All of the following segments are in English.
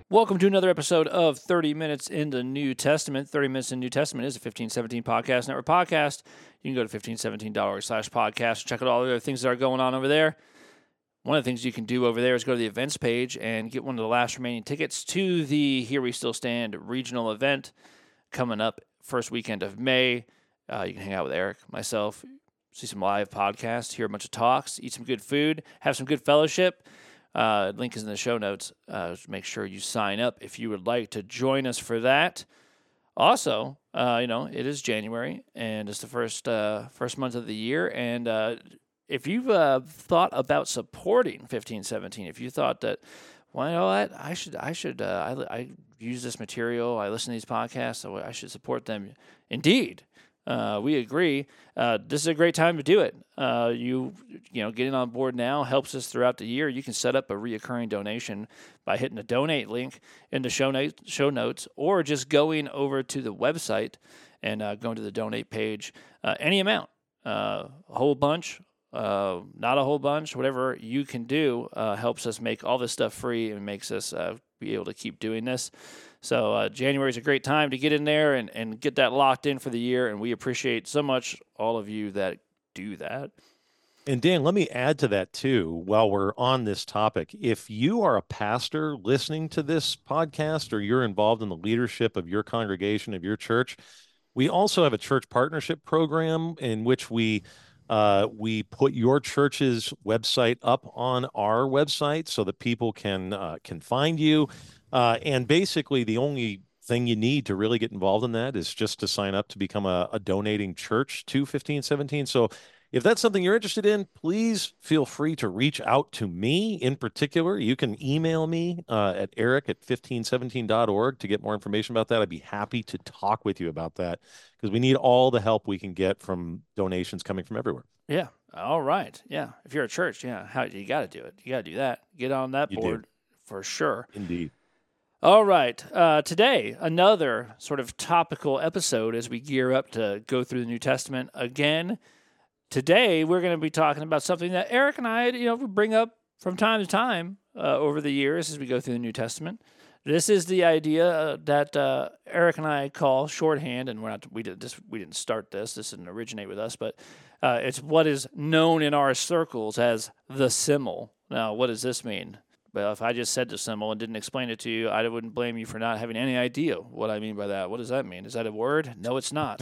Welcome to another episode of 30 Minutes in the New Testament. 30 Minutes in the New Testament is a 1517 Podcast Network podcast. You can go to 1517.org/podcast. Check out all the other things that are going on over there. One of the things you can do over there is go to the events page and get one of the last remaining tickets to the Here We Still Stand regional event coming up first weekend of May. You can hang out with Eric, myself, see some live podcasts, hear a bunch of talks, eat some good food, have some good fellowship. Link is in the show notes. Make sure you sign up if you would like to join us for that. Also, it is January, and it's the first month of the year. And if you've thought about supporting 1517, if you thought that, well, you know what, I use this material, I listen to these podcasts, so I should support them. Indeed. We agree. This is a great time to do it. Getting on board now helps us throughout the year. You can set up a reoccurring donation by hitting the donate link in the show notes, or just going over to the website and going to the donate page. Any amount, a whole bunch, not a whole bunch, whatever you can do helps us make all this stuff free and makes us be able to keep doing this. So January is a great time to get in there and get that locked in for the year, and we appreciate so much all of you that do that. And Dan, let me add to that too, while we're on this topic. If you are a pastor listening to this podcast, or you're involved in the leadership of your congregation, of your church, we also have a church partnership program in which we put your church's website up on our website so that people can find you. And basically, the only thing you need to really get involved in that is just to sign up to become a donating church to 1517. So if that's something you're interested in, please feel free to reach out to me in particular. You can email me at eric@1517.org to get more information about that. I'd be happy to talk with you about that because we need all the help we can get from donations coming from everywhere. Yeah. All right. Yeah. If you're a church, you got to do it. You got to do that. Get on that board for sure. Indeed. All right. Today, another sort of topical episode as we gear up to go through the New Testament again. Today, we're going to be talking about something that Eric and I, bring up from time to time over the years as we go through the New Testament. This is the idea that Eric and I call shorthand, and we didn't start this. This didn't originate with us, but it's what is known in our circles as the simile. Now, what does this mean? Well, if I just said the simile and didn't explain it to you, I wouldn't blame you for not having any idea what I mean by that. What does that mean? Is that a word? No, it's not.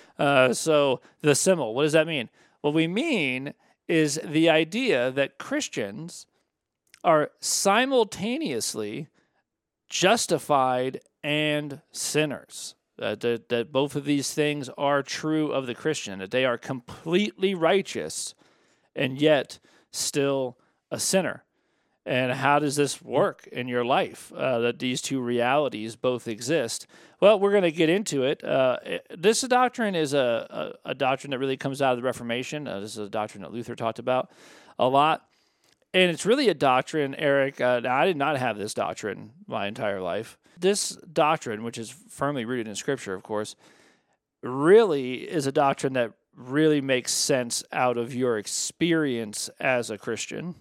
So the simile, what does that mean? What we mean is the idea that Christians are simultaneously justified and sinners. That both of these things are true of the Christian, that they are completely righteous and yet still a sinner. And how does this work in your life, that these two realities both exist? Well, we're going to get into it. This doctrine is a doctrine that really comes out of the Reformation. This is a doctrine that Luther talked about a lot. And it's really a doctrine, Eric, now I did not have this doctrine my entire life. This doctrine, which is firmly rooted in Scripture, of course, really is a doctrine that really makes sense out of your experience as a Christian.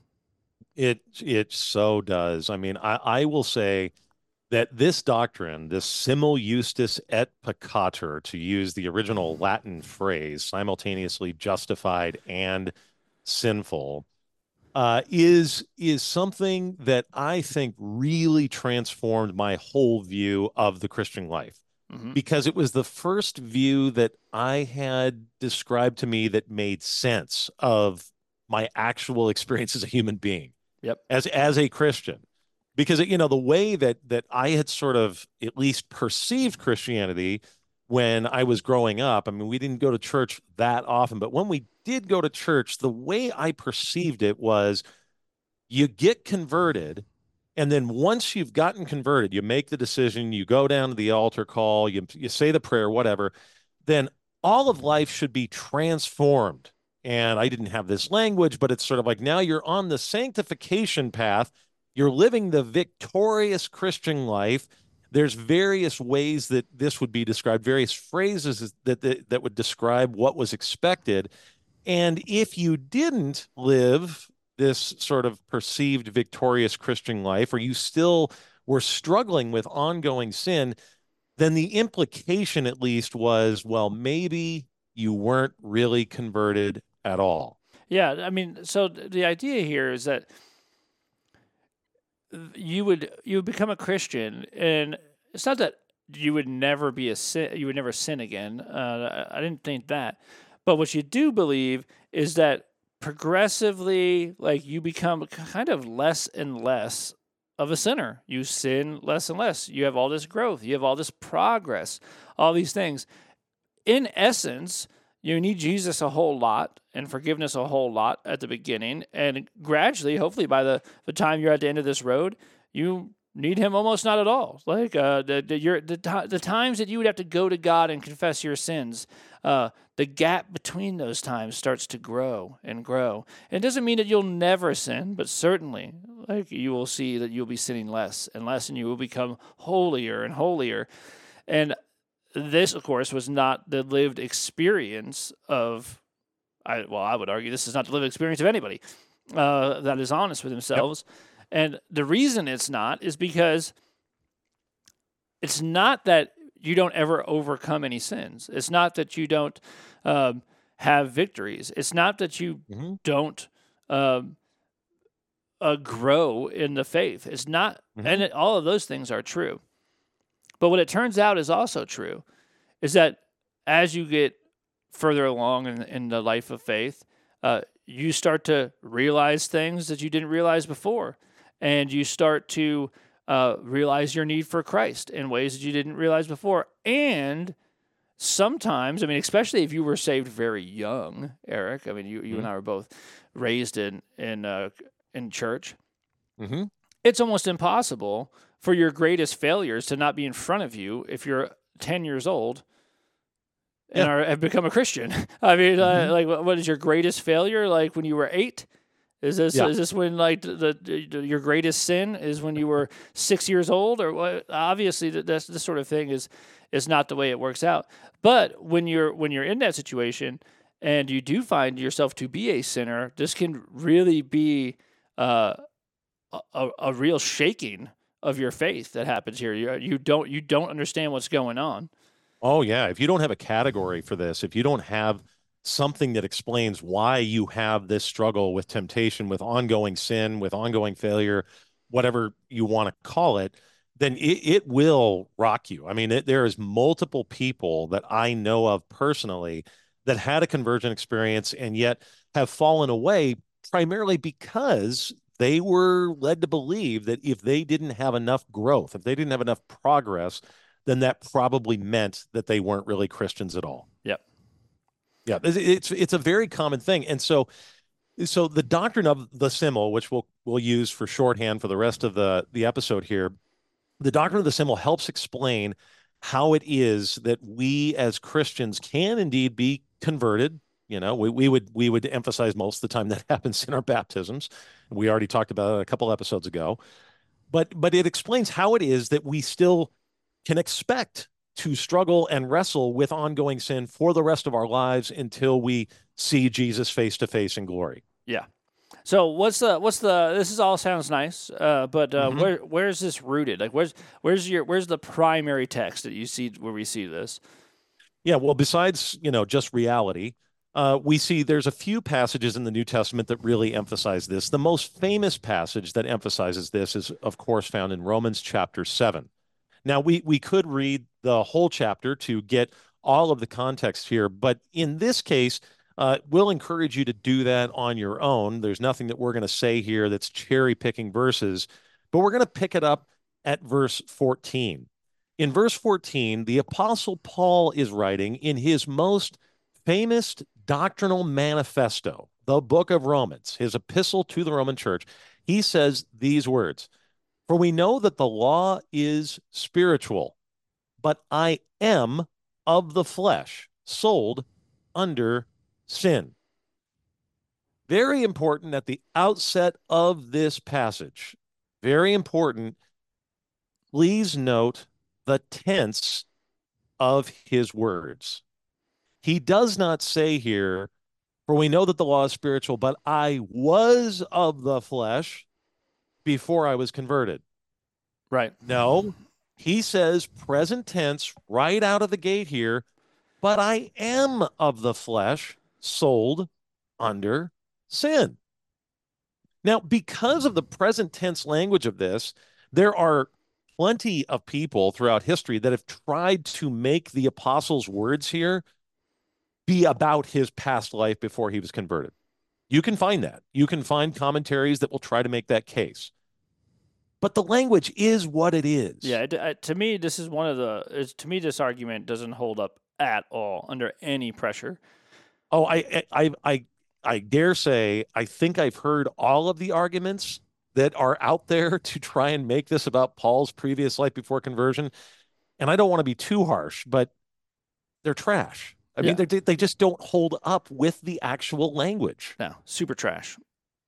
It so does. I mean, I will say that this doctrine, this simul justus et peccator, to use the original Latin phrase, simultaneously justified and sinful, is something that I think really transformed my whole view of the Christian life. Mm-hmm. Because it was the first view that I had described to me that made sense of my actual experience as a human being. Yep. As a Christian, because the way that I had sort of at least perceived Christianity when I was growing up. I mean, we didn't go to church that often, but when we did go to church, the way I perceived it was you get converted, and then once you've gotten converted, you make the decision, you go down to the altar call, you say the prayer, whatever, then all of life should be transformed. And I didn't have this language, but it's sort of like now you're on the sanctification path. You're living the victorious Christian life. There's various ways that this would be described, various phrases that would describe what was expected. And if you didn't live this sort of perceived victorious Christian life, or you still were struggling with ongoing sin, then the implication at least was, well, maybe you weren't really converted at all. Yeah, I mean, so the idea here is that you would become a Christian, and it's not that you would never be a sin, you would never sin again. I didn't think that, but what you do believe is that progressively, like you become kind of less and less of a sinner. You sin less and less. You have all this growth. You have all this progress. All these things. In essence, you need Jesus a whole lot and forgiveness a whole lot at the beginning. And gradually, hopefully, by the time you're at the end of this road, you need him almost not at all. Like the times that you would have to go to God and confess your sins, the gap between those times starts to grow and grow. And it doesn't mean that you'll never sin, but certainly, like you will see that you'll be sinning less and less, and you will become holier and holier. And this, of course, was not the lived experience of, I would argue this is not the lived experience of anybody that is honest with themselves. Yep. And the reason it's not is because it's not that you don't ever overcome any sins. It's not that you don't have victories. It's not that you don't grow in the faith. It's not, and all of those things are true. But what it turns out is also true is that as you get further along in the life of faith, you start to realize things that you didn't realize before. And you start to realize your need for Christ in ways that you didn't realize before. And sometimes, I mean, especially if you were saved very young, Eric, I mean, you and I were both raised in church. It's almost impossible for your greatest failures to not be in front of you if you're 10 years old and have become a Christian. I mean, like, what is your greatest failure? Like when you were 8? Is this when like your greatest sin is when you were 6 years old, or what? Obviously this sort of thing is not the way it works out. But when you're in that situation and you do find yourself to be a sinner, this can really be a real shaking of your faith that happens here. You don't understand what's going on. Oh yeah, if you don't have a category for this, if you don't have something that explains why you have this struggle with temptation, with ongoing sin, with ongoing failure, whatever you want to call it, then it will rock you. I mean, there is multiple people that I know of personally that had a conversion experience and yet have fallen away primarily because they were led to believe that if they didn't have enough growth, if they didn't have enough progress, then that probably meant that they weren't really Christians at all. Yep. Yeah, it's a very common thing. And so the doctrine of the simul, which we'll use for shorthand for the rest of the episode here, the doctrine of the simul helps explain how it is that we as Christians can indeed be converted. You know, we would emphasize most of the time that happens in our baptisms. We already talked about it a couple episodes ago. But it explains how it is that we still can expect to struggle and wrestle with ongoing sin for the rest of our lives until we see Jesus face to face in glory. Yeah. So what's the this is all sounds nice, but where's this rooted? Like where's the primary text that you see where we see this? Yeah, well, besides, just reality, we see there's a few passages in the New Testament that really emphasize this. The most famous passage that emphasizes this is, of course, found in Romans chapter 7. Now, we could read the whole chapter to get all of the context here, but in this case, we'll encourage you to do that on your own. There's nothing that we're going to say here that's cherry-picking verses, but we're going to pick it up at verse 14. In verse 14, the Apostle Paul is writing in his most famous doctrinal manifesto, the book of Romans, his epistle to the Roman church. He says these words, "For we know that the law is spiritual, but I am of the flesh, sold under sin." Very important at the outset of this passage. Very important. Please note the tense of his words. He does not say here, "For we know that the law is spiritual, but I was of the flesh before I was converted." Right. No, he says present tense right out of the gate here, but I am of the flesh, sold under sin. Now, because of the present tense language of this, there are plenty of people throughout history that have tried to make the apostle's words here be about his past life before he was converted. You can find that. You can find commentaries that will try to make that case. But the language is what it is. Yeah, to me, this is one of the. To me, this argument doesn't hold up at all under any pressure. Oh, I dare say I think I've heard all of the arguments that are out there to try and make this about Paul's previous life before conversion, and I don't want to be too harsh, but they're trash. I mean, they just don't hold up with the actual language. No, super trash.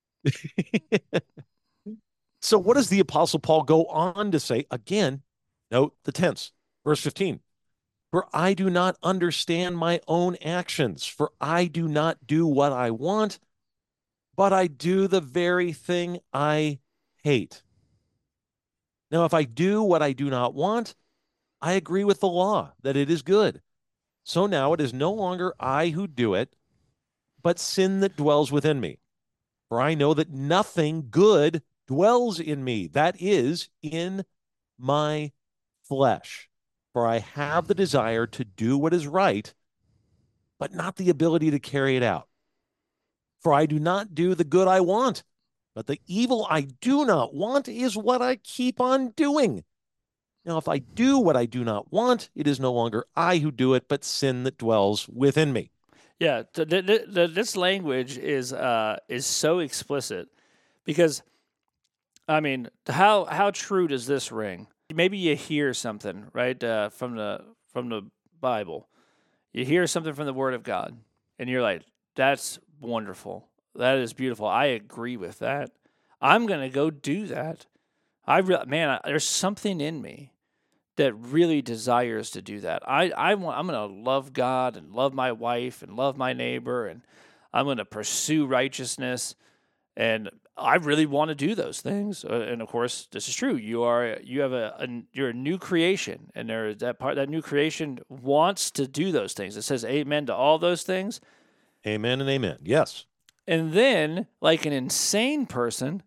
So what does the Apostle Paul go on to say? Again, note the tense, verse 15. For I do not understand my own actions, for I do not do what I want, but I do the very thing I hate. Now, if I do what I do not want, I agree with the law that it is good. So now it is no longer I who do it, but sin that dwells within me. For I know that nothing good dwells in me, that is, in my flesh. For I have the desire to do what is right, but not the ability to carry it out. For I do not do the good I want, but the evil I do not want is what I keep on doing. Now, if I do what I do not want, it is no longer I who do it, but sin that dwells within me. Yeah, this language is so explicit because, I mean, how true does this ring? Maybe you hear something right from the Bible. You hear something from the Word of God, and you're like, "That's wonderful. That is beautiful. I agree with that. I'm gonna go do that. There's something in me that really desires to do that. I'm gonna love God and love my wife and love my neighbor, and I'm gonna pursue righteousness, and I really want to do those things. And of course, this is true. You're a new creation, and there is that new creation wants to do those things. It says amen to all those things. Amen and amen. Yes. And then, like an insane person,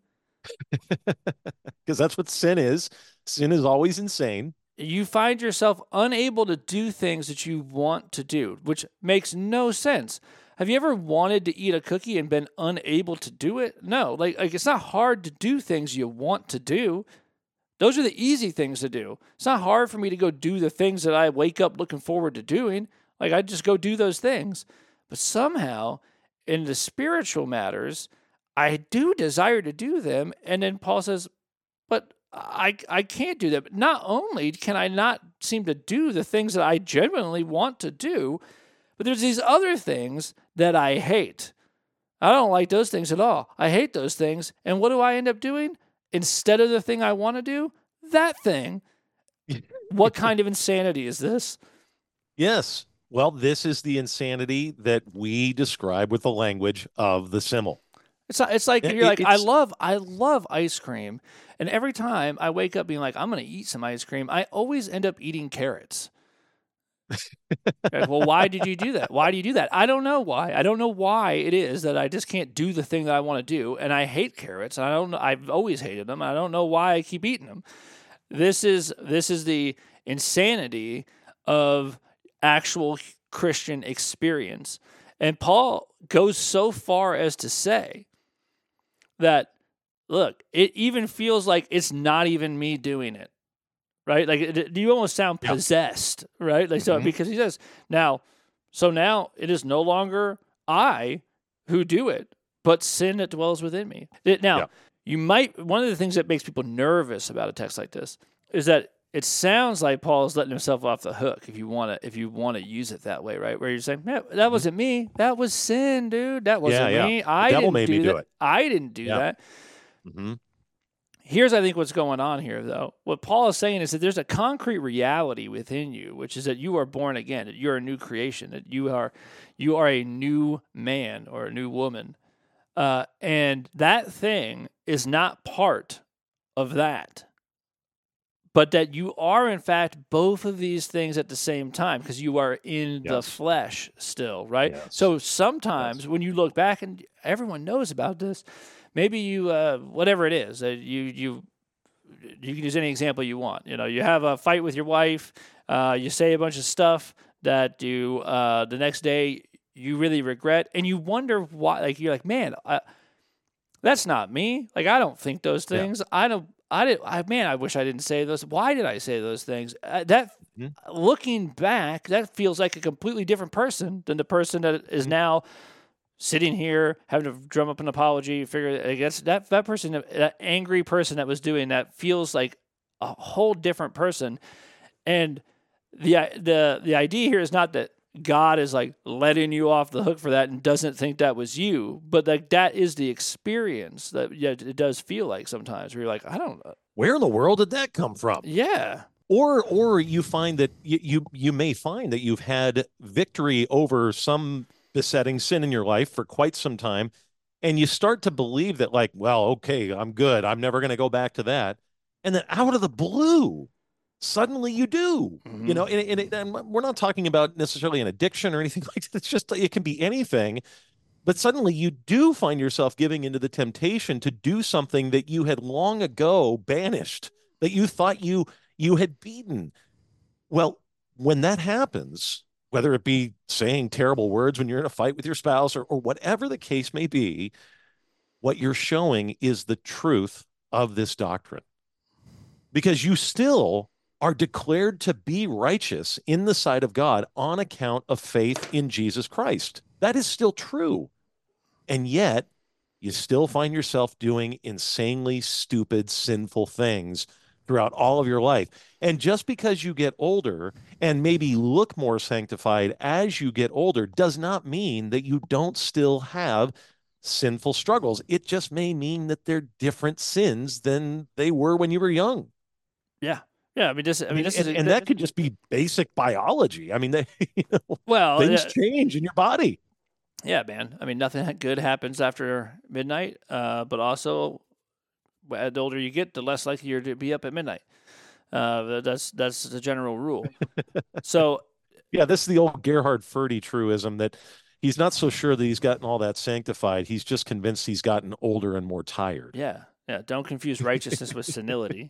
because that's what sin is. Sin is always insane. You find yourself unable to do things that you want to do, which makes no sense. Have you ever wanted to eat a cookie and been unable to do it? No, like it's not hard to do things you want to do. Those are the easy things to do. It's not hard for me to go do the things that I wake up looking forward to doing. Like I just go do those things. But somehow in the spiritual matters, I do desire to do them. And then Paul says, but I can't do that. But not only can I not seem to do the things that I genuinely want to do, but there's these other things that I hate. I don't like those things at all. I hate those things. And what do I end up doing? Instead of the thing I want to do, that thing. What kind of insanity is this? Yes. Well, this is the insanity that we describe with the language of the simile. It's like you're like, I love ice cream. And every time I wake up being like, I'm going to eat some ice cream, I always end up eating carrots. Like, well, why did you do that? Why do you do that? I don't know why. I don't know why it is that I just can't do the thing that I want to do. And I hate carrots. And I don't know. I've always hated them. I don't know why I keep eating them. This is the insanity of actual Christian experience. And Paul goes so far as to say that, look, it even feels like it's not even me doing it. Right? Like you almost sound possessed, right? Like so because he says, now it is no longer I who do it, but sin that dwells within me. You might one of the things that makes people nervous about a text like this is that it sounds like Paul is letting himself off the hook if you want to use it that way, right? Where you're saying, "Yeah, that wasn't me. That was sin, dude. That wasn't me. I didn't do that. I didn't do that." Mm-hmm. Here's, I think, what's going on here, though. What Paul is saying is that there's a concrete reality within you, which is that you are born again, that you're a new creation, that you are a new man or a new woman. And that thing is not part of that. but that you are in fact both of these things at the same time because you are in the Yes. flesh still, right? Yes. So sometimes when you look back, and everyone knows about this, maybe you whatever it is, you can use any example you want. You have a fight with your wife, you say a bunch of stuff that you the next day you really regret, and you wonder why. Like you're like, man, that's not me. Like I don't think those things. Yeah. I wish I didn't say those. Why did I say those things? Looking back, that feels like a completely different person than the person that is now sitting here having to drum up an apology. Figure I guess that person, that angry person that was doing that, feels like a whole different person. And the idea here is not that God is like letting you off the hook for that and doesn't think that was you, but like that is the experience that it does feel like sometimes where you're like, I don't know. Where in the world did that come from? Yeah. Or you find that you may find that you've had victory over some besetting sin in your life for quite some time, and you start to believe that, like, well, okay, I'm good. I'm never going to go back to that. And then out of the blue, suddenly you do. And we're not talking about necessarily an addiction or anything like that. It's just, it can be anything. But suddenly you do find yourself giving into the temptation to do something that you had long ago banished, that you thought you had beaten. Well, when that happens, whether it be saying terrible words when you're in a fight with your spouse or whatever the case may be, what you're showing is the truth of this doctrine. Because you still are declared to be righteous in the sight of God on account of faith in Jesus Christ. That is still true. And yet, you still find yourself doing insanely stupid, sinful things throughout all of your life. And just because you get older and maybe look more sanctified as you get older does not mean that you don't still have sinful struggles. It just may mean that they're different sins than they were when you were young. Yeah. Yeah, and that could just be basic biology. I mean, things change in your body. Yeah, man. I mean, nothing good happens after midnight, but also, the older you get, the less likely you're to be up at midnight. That's the general rule. So, yeah, this is the old Gerhard Forde truism that he's not so sure that he's gotten all that sanctified. He's just convinced he's gotten older and more tired. Yeah. Don't confuse righteousness with senility.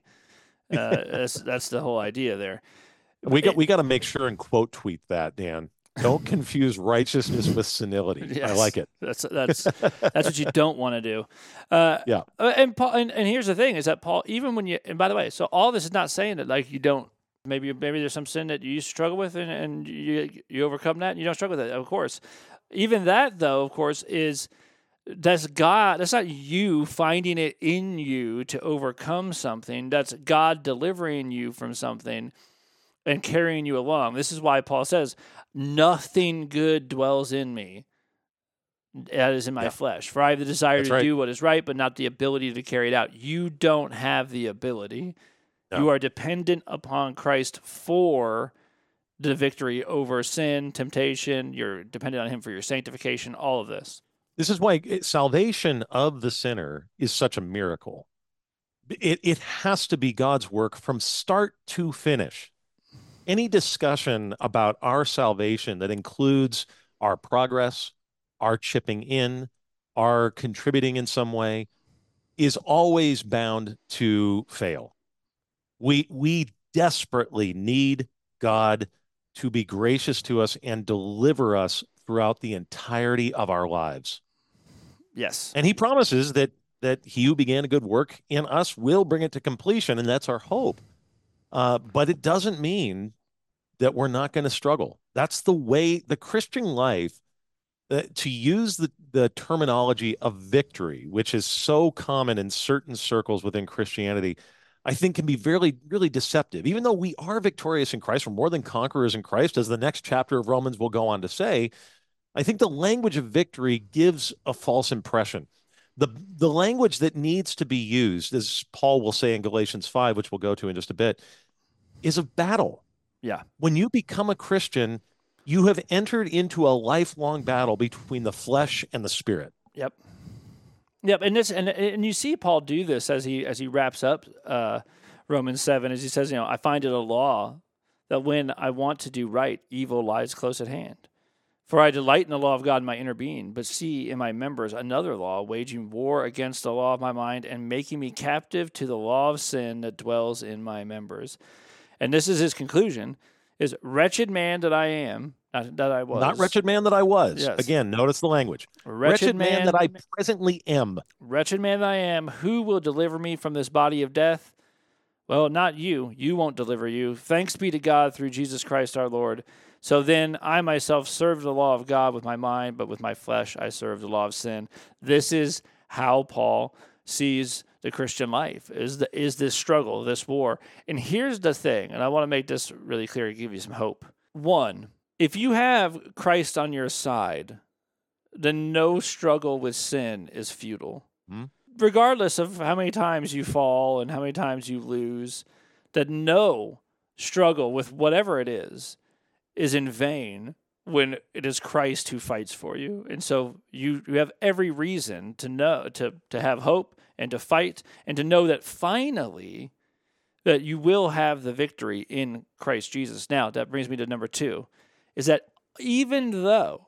That's the whole idea there. We got to make sure and quote tweet that, Dan. Don't confuse righteousness with senility. Yes, I like it. That's what you don't want to do. Yeah. And Paul, and here's the thing: is that Paul, even when you, and by the way, so all this is not saying that like you don't. Maybe there's some sin that you used to struggle with, and you overcome that, and you don't struggle with it. Of course, even that though, of course, that's God. That's not you finding it in you to overcome something. That's God delivering you from something and carrying you along. This is why Paul says, nothing good dwells in me. That is in my flesh. For I have the desire to do what is right, but not the ability to carry it out. You don't have the ability. No. You are dependent upon Christ for the victory over sin, temptation. You're dependent on him for your sanctification, all of this. This is why salvation of the sinner is such a miracle. It has to be God's work from start to finish. Any discussion about our salvation that includes our progress, our chipping in, our contributing in some way, is always bound to fail. We desperately need God to be gracious to us and deliver us throughout the entirety of our lives. Yes. And he promises that he who began a good work in us will bring it to completion, and that's our hope. But it doesn't mean that we're not going to struggle. That's the way the Christian life, to use the terminology of victory, which is so common in certain circles within Christianity, I think can be really, really deceptive. Even though we are victorious in Christ, we're more than conquerors in Christ, as the next chapter of Romans will go on to say, I think the language of victory gives a false impression. The language that needs to be used, as Paul will say in Galatians 5, which we'll go to in just a bit, is of battle. Yeah. When you become a Christian, you have entered into a lifelong battle between the flesh and the spirit. Yep. And you see Paul do this as he wraps up Romans 7, as he says, I find it a law that when I want to do right, evil lies close at hand. For I delight in the law of God in my inner being, but see in my members another law, waging war against the law of my mind and making me captive to the law of sin that dwells in my members. And this is his conclusion, is wretched man that I am, that I was. Not wretched man that I was. Yes. Again, notice the language. Wretched man that I presently am. Wretched man that I am, who will deliver me from this body of death? Well, not you. You won't deliver you. Thanks be to God through Jesus Christ our Lord. So then I myself serve the law of God with my mind, but with my flesh I serve the law of sin. This is how Paul sees the Christian life, is this struggle, this war. And here's the thing, and I want to make this really clear to give you some hope. One, if you have Christ on your side, then no struggle with sin is futile. Regardless of how many times you fall and how many times you lose, that no struggle with whatever it is in vain when it is Christ who fights for you. And so you have every reason to know, to have hope and to fight and to know that finally that you will have the victory in Christ Jesus. Now, that brings me to number 2, is that even though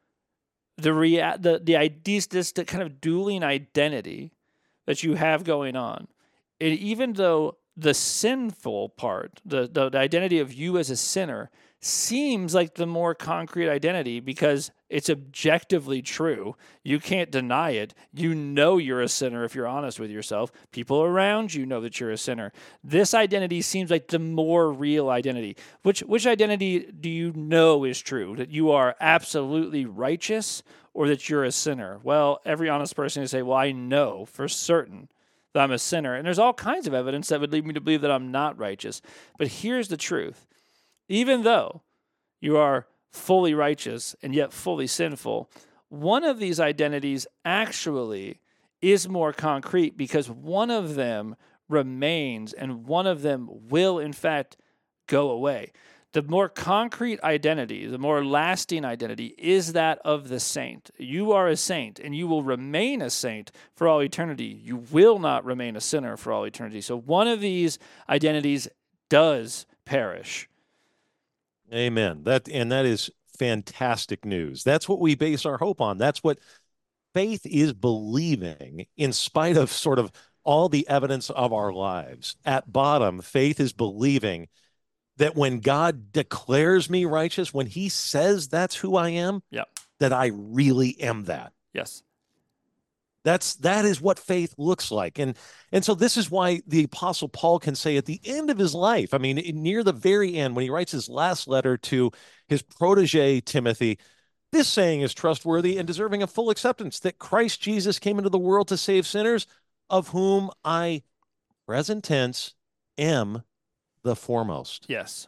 this kind of dueling identity that you have going on, and even though the sinful part, the identity of you as a sinner, seems like the more concrete identity because it's objectively true. You can't deny it. You know you're a sinner if you're honest with yourself. People around you know that you're a sinner. This identity seems like the more real identity. Which identity do you know is true? That you are absolutely righteous or that you're a sinner? Well, every honest person would say, well, I know for certain that I'm a sinner. And there's all kinds of evidence that would lead me to believe that I'm not righteous. But here's the truth. Even though you are fully righteous and yet fully sinful, one of these identities actually is more concrete because one of them remains and one of them will, in fact, go away. The more concrete identity, the more lasting identity is that of the saint. You are a saint and you will remain a saint for all eternity. You will not remain a sinner for all eternity. So one of these identities does perish. Amen. That is fantastic news. That's what we base our hope on. That's what faith is, believing in spite of sort of all the evidence of our lives. At bottom, faith is believing that when God declares me righteous, when he says that's who I am, that I really am that. Yes. That is what faith looks like. And so this is why the Apostle Paul can say at the end of his life, I mean, near the very end, when he writes his last letter to his protege, Timothy, this saying is trustworthy and deserving of full acceptance, that Christ Jesus came into the world to save sinners, of whom I, present tense, am the foremost. Yes.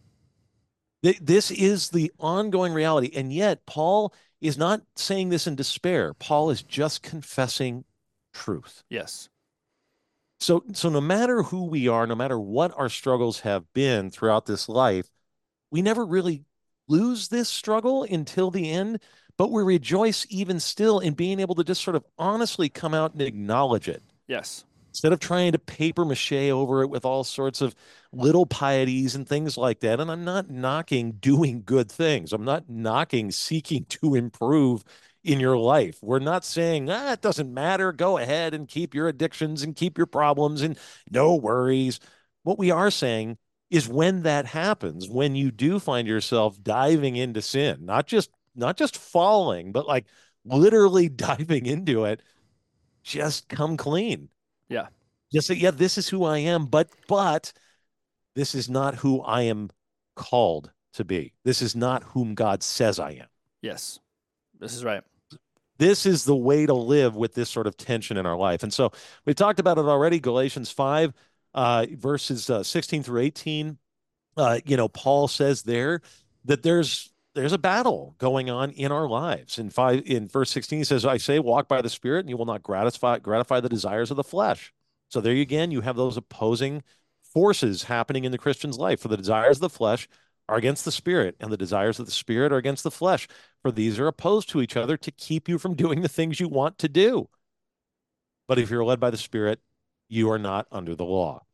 This is the ongoing reality. And yet Paul is not saying this in despair. Paul is just confessing truth. Yes. So no matter who we are, no matter what our struggles have been throughout this life, we never really lose this struggle until the end, but we rejoice even still in being able to just sort of honestly come out and acknowledge it. Yes. Instead of trying to paper mache over it with all sorts of little pieties and things like that. And I'm not knocking doing good things. I'm not knocking seeking to improve in your life. We're not saying, it doesn't matter. Go ahead and keep your addictions and keep your problems and no worries. What we are saying is when that happens, when you do find yourself diving into sin, not just falling, but like literally diving into it, just come clean. Yeah. Just say, this is who I am, but this is not who I am called to be. This is not whom God says I am. Yes, this is right. This is the way to live with this sort of tension in our life. And so we talked about it already, Galatians 5, verses 16 through 18. Paul says there that there's a battle going on in our lives. In verse 16, he says, I say, walk by the Spirit, and you will not gratify the desires of the flesh. So there again, you have those opposing forces happening in the Christian's life. For the desires of the flesh are against the Spirit, and the desires of the Spirit are against the flesh. For these are opposed to each other to keep you from doing the things you want to do. But if you're led by the Spirit, you are not under the law.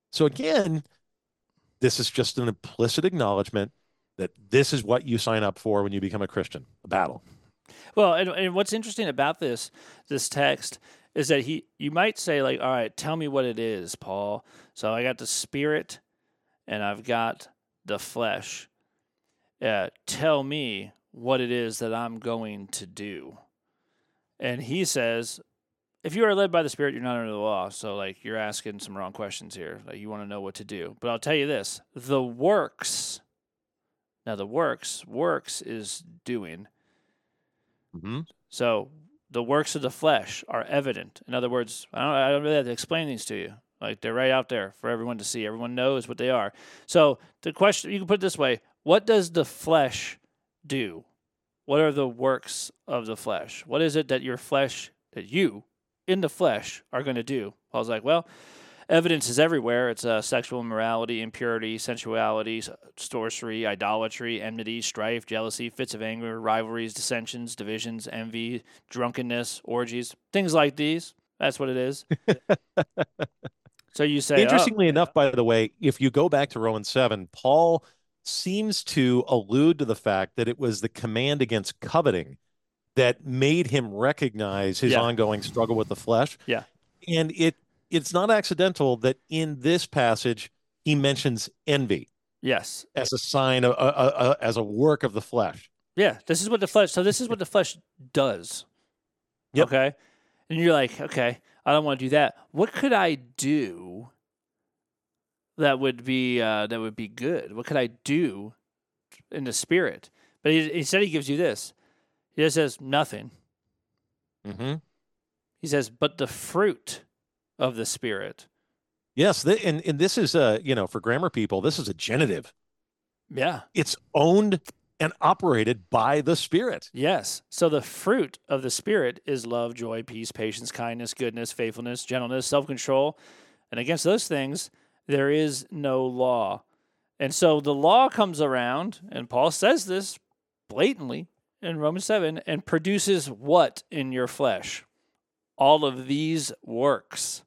So again, this is just an implicit acknowledgement that this is what you sign up for when you become a Christian, a battle. Well, and what's interesting about this text is that you might say like, all right, tell me what it is, Paul. So I got the spirit and I've got the flesh. Tell me what it is that I'm going to do. And he says, if you are led by the Spirit, you're not under the law. So, like, you're asking some wrong questions here. Like, you want to know what to do. But I'll tell you this. The works, now the works is doing. Mm-hmm. So, the works of the flesh are evident. In other words, I don't really have to explain these to you. Like, they're right out there for everyone to see. Everyone knows what they are. So, the question, you can put it this way. What does the flesh do? What are the works of the flesh? What is it that you in the flesh are going to do? Paul's like, well, evidence is everywhere. It's sexual immorality, impurity, sensuality, sorcery, idolatry, enmity, strife, jealousy, fits of anger, rivalries, dissensions, divisions, envy, drunkenness, orgies, things like these. That's what it is. So you say, interestingly enough, by the way, if you go back to Romans 7, Paul seems to allude to the fact that it was the command against coveting that made him recognize his ongoing struggle with the flesh. Yeah. And it's not accidental that in this passage he mentions envy. Yes. As a sign of as a work of the flesh. Yeah, this is what the flesh does. Yep. Okay? And you're like, okay, I don't want to do that. What could I do that would be good? What could I do in the spirit? But he said he gives you this. He just says nothing. Mm-hmm. He says, but the fruit of the Spirit. Yes, and this is for grammar people, this is a genitive. Yeah. It's owned and operated by the Spirit. Yes. So the fruit of the Spirit is love, joy, peace, patience, kindness, goodness, faithfulness, gentleness, self-control. And against those things, there is no law. And so the law comes around, and Paul says this blatantly in Romans 7, and produces what in your flesh? All of these works.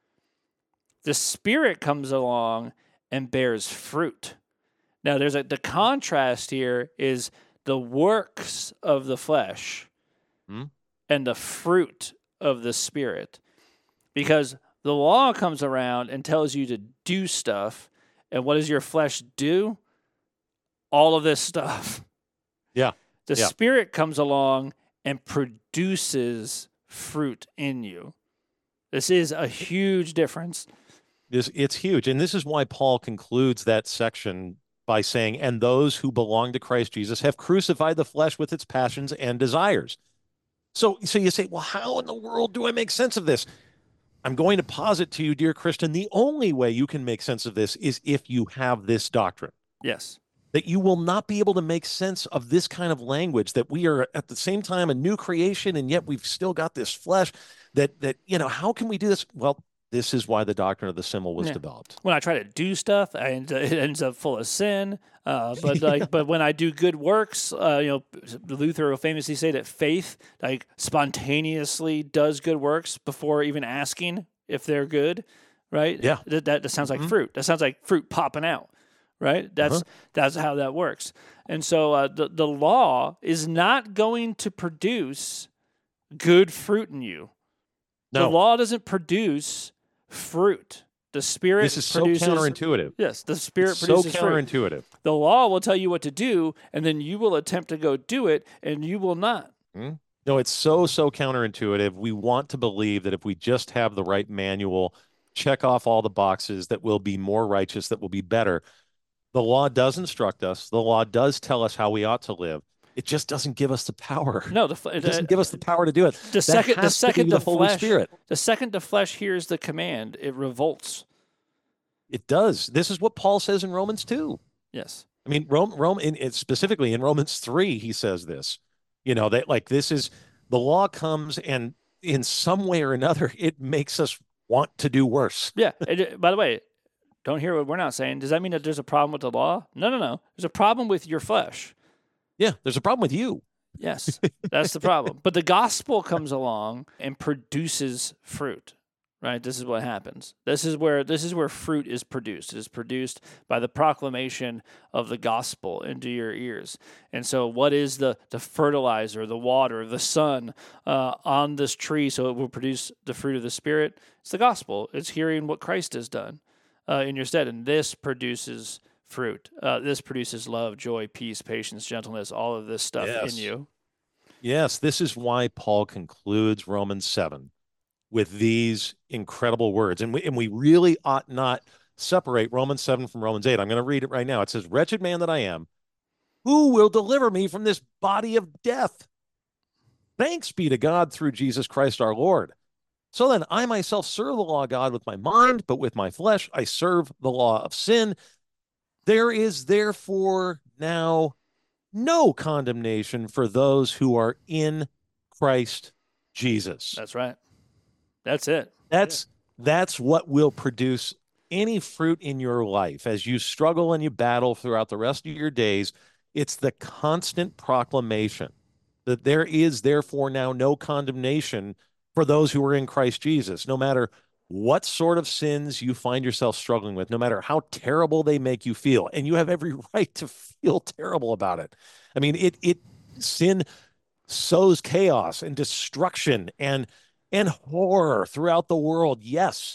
The Spirit comes along and bears fruit. Now, the contrast here is the works of the flesh and the fruit of the Spirit. Because the law comes around and tells you to do stuff, and what does your flesh do? All of this stuff. Yeah. The Spirit comes along and produces fruit in you. This is a huge difference. It's huge. And this is why Paul concludes that section by saying, and those who belong to Christ Jesus have crucified the flesh with its passions and desires. So you say, well, how in the world do I make sense of this? I'm going to posit to you, dear Christian, the only way you can make sense of this is if you have this doctrine. Yes. That you will not be able to make sense of this kind of language, that we are at the same time a new creation, and yet we've still got this flesh that how can we do this? Well, this is why the doctrine of the symbol was developed. When I try to do stuff, it ends up full of sin. But when I do good works, Luther will famously say that faith spontaneously does good works before even asking if they're good, right? Yeah. That sounds like fruit. That sounds like fruit popping out, right? That's how that works. And so the law is not going to produce good fruit in you. No. The law doesn't produce fruit. The Spirit produces... so counterintuitive. Yes, the Spirit produces so counterintuitive. Fruit. The law will tell you what to do, and then you will attempt to go do it, and you will not. No, it's so counterintuitive. We want to believe that if we just have the right manual, check off all the boxes, that we'll be more righteous, that we'll be better. The law does instruct us. The law does tell us how we ought to live. It just doesn't give us the power. No, it doesn't give us the power to do it. The second the Holy Spirit. The second the flesh hears the command, it revolts. It does. This is what Paul says in Romans 2. Yes. I mean, specifically in Romans 3, he says this. That this is the law comes, and in some way or another, it makes us want to do worse. Yeah. By the way, don't hear what we're not saying. Does that mean that there's a problem with the law? No. There's a problem with your flesh. Yeah, there's a problem with you. Yes, that's the problem. But the gospel comes along and produces fruit. right? This is what happens. This is where fruit is produced. It is produced by the proclamation of the gospel into your ears. And so what is the fertilizer, the water, the sun on this tree so it will produce the fruit of the Spirit? It's the gospel. It's hearing what Christ has done in your stead. And this produces fruit. This produces love, joy, peace, patience, gentleness, all of this stuff in you. Yes, this is why Paul concludes Romans 7 with these incredible words. And we really ought not separate Romans 7 from Romans 8. I'm going to read it right now. It says, "Wretched man that I am, who will deliver me from this body of death? Thanks be to God through Jesus Christ our Lord. So then I myself serve the law of God with my mind, but with my flesh I serve the law of sin. There is therefore now no condemnation for those who are in Christ Jesus." That's right. That's it. That's what will produce any fruit in your life as you struggle and you battle throughout the rest of your days. It's the constant proclamation that there is therefore now no condemnation for those who are in Christ Jesus, no matter what sort of sins you find yourself struggling with, no matter how terrible they make you feel. And you have every right to feel terrible about it. I mean, sin sows chaos and destruction and horror throughout the world. Yes.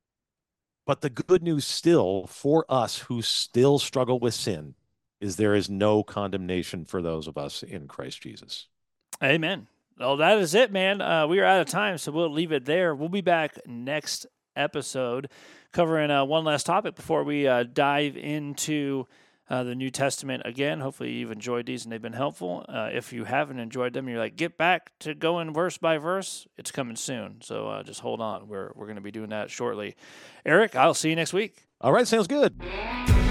But the good news still for us who still struggle with sin is there is no condemnation for those of us in Christ Jesus. Amen. Well, that is it, man. We are out of time, so we'll leave it there. We'll be back next episode covering one last topic before we dive into the New Testament again. Hopefully you've enjoyed these and they've been helpful. If you haven't enjoyed them, you're like, get back to going verse by verse. It's coming soon. So just hold on. We're going to be doing that shortly. Eric, I'll see you next week. All right. Sounds good.